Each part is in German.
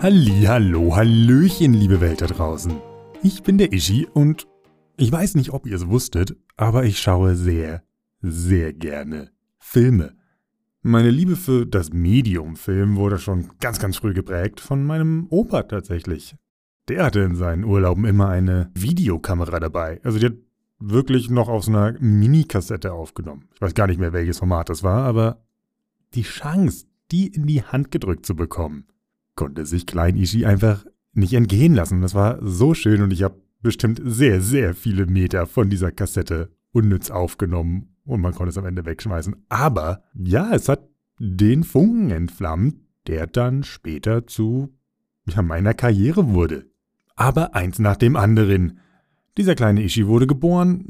Hallihallo, hallöchen, liebe Welt da draußen. Ich bin der Ishi und ich weiß nicht, ob ihr es wusstet, aber ich schaue sehr, sehr gerne Filme. Meine Liebe für das Medium Film wurde schon ganz, ganz früh geprägt von meinem Opa tatsächlich. Der hatte in seinen Urlauben immer eine Videokamera dabei. Also die hat wirklich noch auf so einer Mini-Kassette aufgenommen. Ich weiß gar nicht mehr, welches Format das war, aber die Chance, die in die Hand gedrückt zu bekommen, konnte sich Klein Ishi einfach nicht entgehen lassen. Das war so schön und ich habe bestimmt sehr, sehr viele Meter von dieser Kassette unnütz aufgenommen und man konnte es am Ende wegschmeißen. Aber ja, es hat den Funken entflammt, der dann später zu meiner Karriere wurde. Aber eins nach dem anderen. Dieser kleine Ishi wurde geboren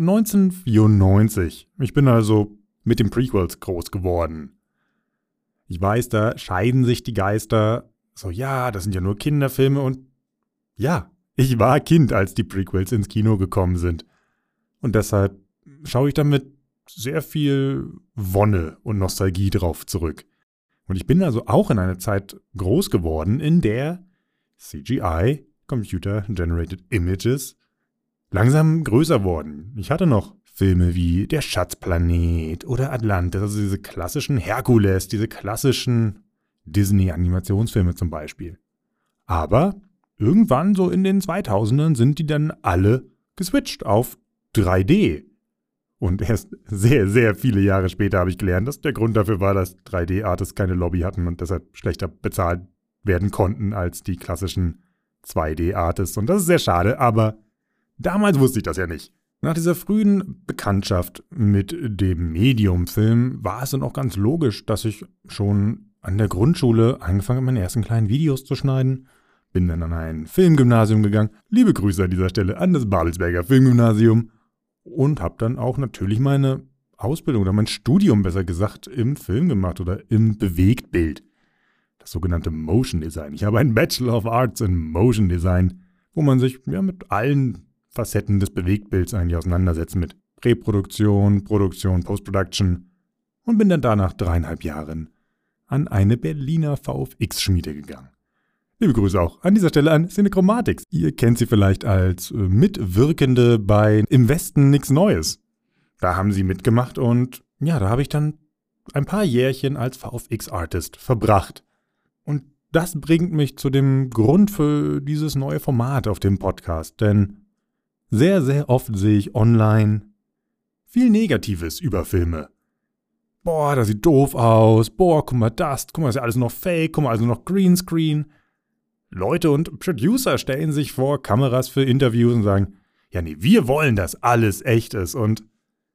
1994. Ich bin also mit den Prequels groß geworden. Ich weiß, da scheiden sich die Geister. So, ja, das sind ja nur Kinderfilme und ja, ich war Kind, als die Prequels ins Kino gekommen sind. Und deshalb schaue ich da mit sehr viel Wonne und Nostalgie drauf zurück. Und ich bin also auch in einer Zeit groß geworden, in der CGI, Computer Generated Images, langsam größer wurden. Ich hatte noch Filme wie Der Schatzplanet oder Atlantis, also diese klassischen Herkules, diese klassischen Disney-Animationsfilme zum Beispiel. Aber irgendwann so in den 2000ern sind die dann alle geswitcht auf 3D. Und erst sehr, sehr viele Jahre später habe ich gelernt, dass der Grund dafür war, dass 3D-Artists keine Lobby hatten und deshalb schlechter bezahlt werden konnten als die klassischen 2D-Artists. Und das ist sehr schade, aber damals wusste ich das ja nicht. Nach dieser frühen Bekanntschaft mit dem Medium-Film war es dann auch ganz logisch, dass ich schon an der Grundschule angefangen habe, meine ersten kleinen Videos zu schneiden. Bin dann an ein Filmgymnasium gegangen. Liebe Grüße an dieser Stelle an das Babelsberger Filmgymnasium. Und habe dann auch natürlich meine Ausbildung oder mein Studium, besser gesagt, im Film gemacht oder im Bewegtbild. Das sogenannte Motion Design. Ich habe einen Bachelor of Arts in Motion Design, wo man sich mit allen Facetten des Bewegtbilds eigentlich auseinandersetzt, mit Präproduktion, Produktion, Postproduction, und bin dann da nach 3,5 Jahren an eine Berliner VFX-Schmiede gegangen. Liebe Grüße auch an dieser Stelle an Cinechromatics. Ihr kennt sie vielleicht als Mitwirkende bei Im Westen nix Neues. Da haben sie mitgemacht und ja, da habe ich dann ein paar Jährchen als VFX-Artist verbracht. Und das bringt mich zu dem Grund für dieses neue Format auf dem Podcast, denn sehr, sehr oft sehe ich online viel Negatives über Filme. Boah, das sieht doof aus. Boah, guck mal das ist ja alles noch Fake. Guck mal, also noch Greenscreen. Leute und Producer stellen sich vor Kameras für Interviews und sagen, ja nee, wir wollen, dass alles echt ist. Und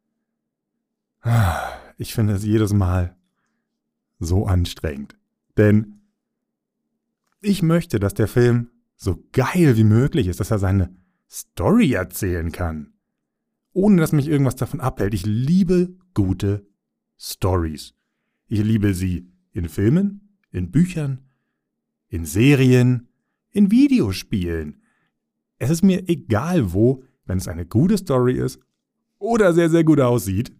ich finde es jedes Mal so anstrengend. Denn ich möchte, dass der Film so geil wie möglich ist, dass er seine Story erzählen kann, ohne dass mich irgendwas davon abhält. Ich liebe gute Stories. Ich liebe sie in Filmen, in Büchern, in Serien, in Videospielen. Es ist mir egal wo, wenn es eine gute Story ist oder sehr, sehr gut aussieht,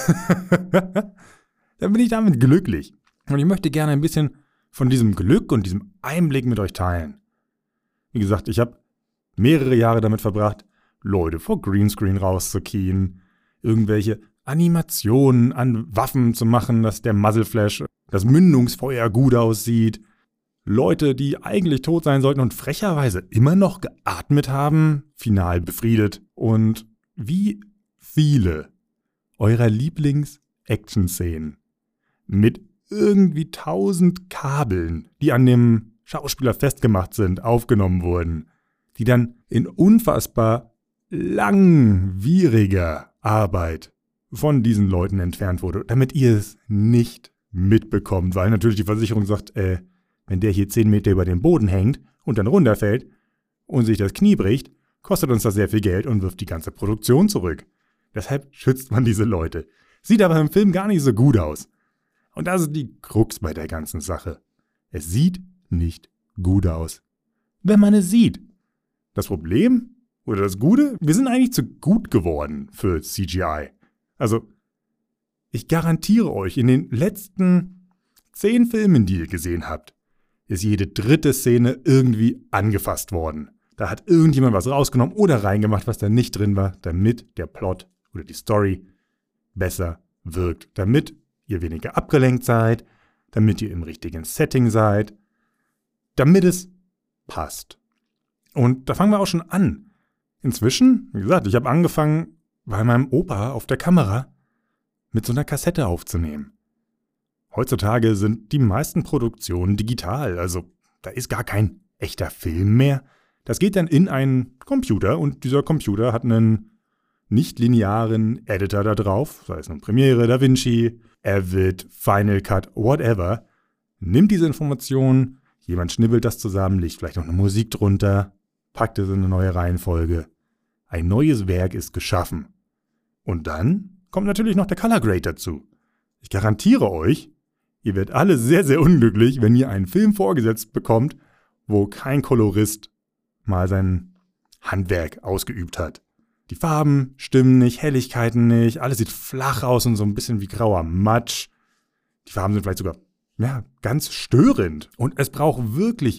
dann bin ich damit glücklich. Und ich möchte gerne ein bisschen von diesem Glück und diesem Einblick mit euch teilen. Wie gesagt, ich habe mehrere Jahre damit verbracht, Leute vor Greenscreen rauszukien, irgendwelche Animationen an Waffen zu machen, dass der Muzzleflash, das Mündungsfeuer gut aussieht. Leute, die eigentlich tot sein sollten und frecherweise immer noch geatmet haben, final befriedet. Und wie viele eurer Lieblings-Action-Szenen mit irgendwie 1000 Kabeln, die an dem Schauspieler festgemacht sind, aufgenommen wurden, die dann in unfassbar langwieriger Arbeit von diesen Leuten entfernt wurde, damit ihr es nicht mitbekommt, weil natürlich die Versicherung sagt, wenn der hier 10 Meter über dem Boden hängt und dann runterfällt und sich das Knie bricht, kostet uns das sehr viel Geld und wirft die ganze Produktion zurück. Deshalb schützt man diese Leute. Sieht aber im Film gar nicht so gut aus. Und das ist die Krux bei der ganzen Sache. Es sieht nicht gut aus, wenn man es sieht. Das Problem oder das Gute, wir sind eigentlich zu gut geworden für CGI. Also, ich garantiere euch, in den letzten 10 Filmen, die ihr gesehen habt, ist jede dritte Szene irgendwie angefasst worden. Da hat irgendjemand was rausgenommen oder reingemacht, was da nicht drin war, damit der Plot oder die Story besser wirkt. Damit ihr weniger abgelenkt seid, damit ihr im richtigen Setting seid, damit es passt. Und da fangen wir auch schon an. Inzwischen, wie gesagt, ich habe angefangen, bei meinem Opa auf der Kamera mit so einer Kassette aufzunehmen. Heutzutage sind die meisten Produktionen digital, also da ist gar kein echter Film mehr. Das geht dann in einen Computer und dieser Computer hat einen nicht-linearen Editor da drauf, sei es nun Premiere, DaVinci, Avid, Final Cut, whatever. Nimmt diese Informationen, jemand schnibbelt das zusammen, legt vielleicht noch eine Musik drunter, packt es in eine neue Reihenfolge. Ein neues Werk ist geschaffen. Und dann kommt natürlich noch der Color Grade dazu. Ich garantiere euch, ihr werdet alle sehr, sehr unglücklich, wenn ihr einen Film vorgesetzt bekommt, wo kein Kolorist mal sein Handwerk ausgeübt hat. Die Farben stimmen nicht, Helligkeiten nicht, alles sieht flach aus und so ein bisschen wie grauer Matsch. Die Farben sind vielleicht sogar, ganz störend. Und es braucht wirklich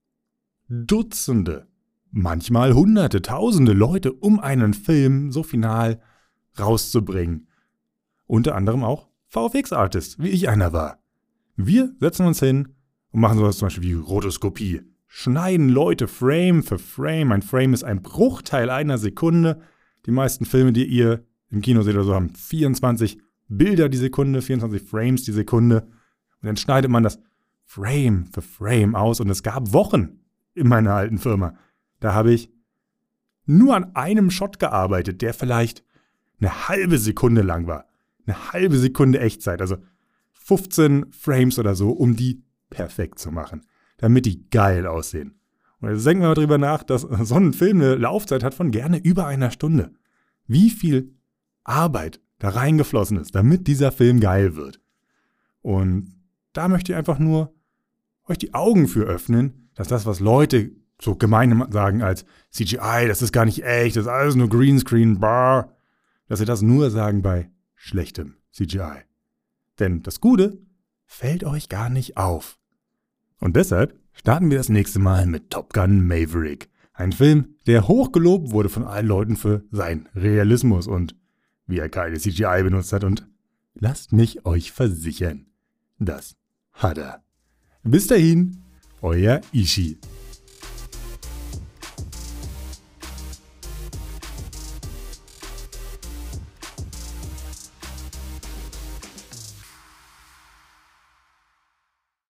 Dutzende, manchmal Hunderte, Tausende Leute, um einen Film so final rauszubringen. Unter anderem auch VFX-Artists, wie ich einer war. Wir setzen uns hin und machen sowas zum Beispiel wie Rotoskopie. Schneiden Leute Frame für Frame. Ein Frame ist ein Bruchteil einer Sekunde. Die meisten Filme, die ihr im Kino seht oder so, haben 24 Bilder die Sekunde, 24 Frames die Sekunde. Und dann schneidet man das Frame für Frame aus. Und es gab Wochen in meiner alten Firma. Da habe ich nur an einem Shot gearbeitet, der vielleicht eine halbe Sekunde lang war. Eine halbe Sekunde Echtzeit, also 15 Frames oder so, um die perfekt zu machen, damit die geil aussehen. Und jetzt denken wir mal drüber nach, dass so ein Film eine Laufzeit hat von gerne über einer Stunde. Wie viel Arbeit da reingeflossen ist, damit dieser Film geil wird. Und da möchte ich einfach nur euch die Augen für öffnen, dass das, was Leute so gemein sagen als CGI, das ist gar nicht echt, das ist alles nur Greenscreen, dass sie das nur sagen bei schlechtem CGI. Denn das Gute fällt euch gar nicht auf. Und deshalb starten wir das nächste Mal mit Top Gun Maverick. Ein Film, der hochgelobt wurde von allen Leuten für seinen Realismus und wie er keine CGI benutzt hat. Und lasst mich euch versichern, das hat er. Bis dahin, euer Ishi.